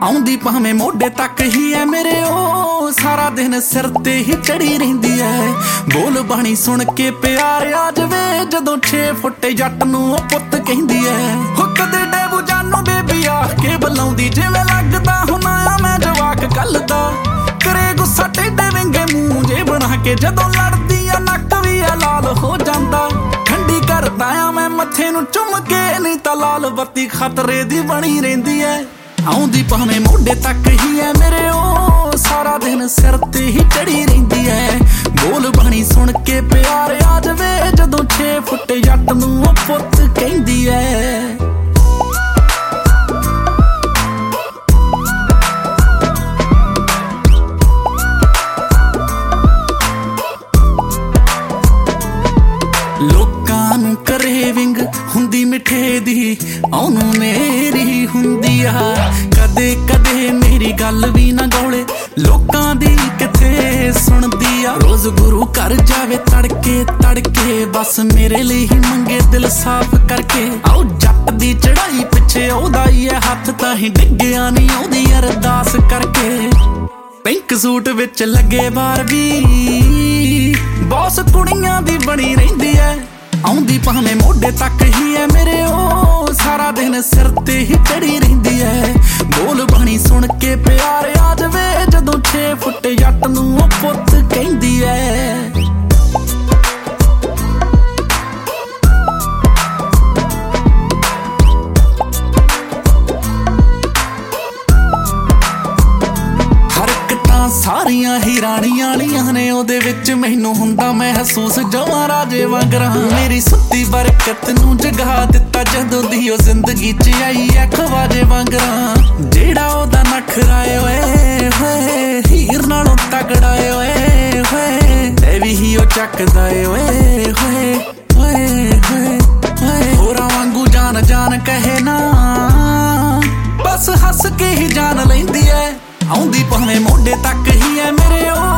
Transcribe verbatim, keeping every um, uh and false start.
ਆਉਂਦੀ ਭਾਵੇਂ ਮੋਢੇ ਤੱਕ ਹੀ ਐ ਮੇਰੇ ਉਹ ਸਾਰਾ ਦਿਨ ਸਿਰ ਤੇ ਹੀ ਚੜੀ ਰਹਿੰਦੀ ਐ। ਬੋਲ ਬਾਣੀ ਸੁਣ ਕੇ ਪਿਆਰ ਆ ਜਵੇ ਜਦੋਂ ਛੇ ਫੁੱਟੇ ਜੱਟ ਨੂੰ ਉਹ ਪੁੱਤ ਕਹਿੰਦੀ ਐ। ਹੋ ਕਦੇ ਡੇਬੂ ਜਾਨੂ ਬੇਬੀ ਆ ਕੇ ਬੁਲਾਉਂਦੀ ਜਿਵੇਂ ਲੱਗਦਾ ਹੁਣਾ ਆ ਮੈਂ ਜਵਾਕ ਕੱਲ ਦਾ। ਕਰੇ ਗੁੱਸਾ ਟੇਢੇ ਵਿੰਗੇ ਮੂੰਹ ਜੇ ਬਣਾ ਕੇ ਜਦੋਂ ਲੜਦੀ ਆ ਨੱਕ ਵੀ ਆ ਲਾਲ ਹੋ ਜਾਂਦਾ। ਠੰਡੀ ਕਰਦਾ ਆ ਮੈਂ ਮੱਥੇ ਨੂੰ ਚੁੰਮ ਕੇ ਨਹੀਂ ਤਾਂ ਲਾਲ ਬੱਤੀ ਖਤਰੇ ਦੀ ਬਣੀ ਰਹਿੰਦੀ ਐ। ਆਉਂਦੀ ਭਾਵੇਂ ਮੋਢੇ ਤੱਕ ਹੀ ਐ ਮੇਰੇ ਉਹ ਸਾਰਾ ਦਿਨ ਸਿਰ ਤੇ ਹੀ ਚੜੀ ਰਹਿੰਦੀ ਐ। ਬੋਲ ਬਾਣੀ ਸੁਣ ਕੇ ਪਿਆਰ ਆ ਜਵੇ ਜਦੋਂ ਛੇ ਫੁੱਟ ਜੱਟ ਨੂੰ ਉਹ ਪੁੱਤ ਕਹਿੰਦੀ ਐ। ਲੋਕਾਂ ਨੂੰ ਕਰੇਵਿੰਗ ਹੁੰਦੀ ਮਿੱਠੇ ਦੀ ਉਹਨੂੰ ਮੇਰੀ ਹੁੰਦੀ ਆ। ਕਦੇ ਕਦੇ ਮੇਰੀ ਗੱਲ ਵੀ ਨਾ ਗੌਲੇ ਲੋਕਾਂ ਦੀ ਕਿੱਥੇ ਸੁਣਦੀ ਆ। ਰੋਜ਼ ਗੁਰੂ ਘਰ ਜਾਵੇ ਤੜਕੇ ਤੜਕੇ ਬਸ ਮੇਰੇ ਲਈ ਹੀ ਮੰਗੇ ਦਿਲ ਸਾਫ਼ ਕਰਕੇ। ਆਓ ਜੱਟ ਦੀ ਚੜਾਈ ਪਿੱਛੇ ਉਹਦਾ ਹੀ ਐ ਹੱਥ ਤਾਂ ਹੀ ਡਿੱਗਿਆ ਨਹੀਂ ਉਹਦੀ ਅਰਦਾਸ ਕਰਕੇ। ਪਿੰਕ ਸੂਟ ਵਿੱਚ ਲੱਗੇ ਬਾਰ ਵੀ ਬੌਸ ਕੁੜੀਆਂ ਦੀ ਬਣੀ ਰਹਿੰਦੀ ਐ। ਆਉਂਦੀ ਭਾਵੇਂ ਮੋਢੇ ਤੱਕ ਹੀ ਐ ਮੇਰੇ ਉਹ ਸਾਰਾ ਦਿਨ ਸਿਰ ਤੇ ਹੀ ਚੜੀ ਰਹਿੰਦੀ ਐ। ਬੋਲ ਬਾਣੀ ਸੁਣ ਕੇ ਪਿਆਰ ਆ ਜਵੇ ਜਦੋਂ ਛੇ ਫੁੱਟ ਜੱਟ ਨੂੰ ਉਹ ਪੁੱਤ ਕਹਿੰਦੀ ਐ। ਸਾਰੀਆਂ ਹੀ ਰਾਣੀਆਂ ਵਾਲੀਆਂ ਨੇ ਉਹਦੇ ਵਿੱਚ ਮੈਨੂੰ ਹੁੰਦਾ ਮਹਿਸੂਸ ਜਵਾਂ ਰਾਜੇ ਵਾਂਗਰਾਂ। ਮੇਰੀ ਸੁੱਤੀ ਬਰਕਤ ਨੂੰ ਜਗਾ ਦਿੱਤਾ ਜਦੋਂ ਦੀ ਉਹ ਜ਼ਿੰਦਗੀ ਚ ਆਈ ਐ ਖਵਾਜੇ ਵਾਂਗਰਾਂ। ਜਿਹੜਾ ਉਹਦਾ ਨਖਰਾ ਓਏ ਹੋਏ ਹੀਰ ਨਾਲੋਂ ਤਗੜਾ ਓਏ ਹੋਏ ਤੇ ਵੀ ਹੀ ਉਹ ਚੱਕਦਾ ਓਏ ਹੋਏ ਹੋਏ ਹੋਏ ਹੋਰਾਂ ਵਾਂਗੂ ਜਾਨ ਜਾਨ ਕਹੇ ਨਾ ਬਸ ਹੱਸ ਕੇ ਹੀ ਜਾਨ ਲੈਂਦੀ ਐ। ਆਉਂਦੀ ਭਾਵੇਂ ਮੋਢੇ ਤੱਕ ਹੀ ਐ ਮੇਰੇ ਉਹ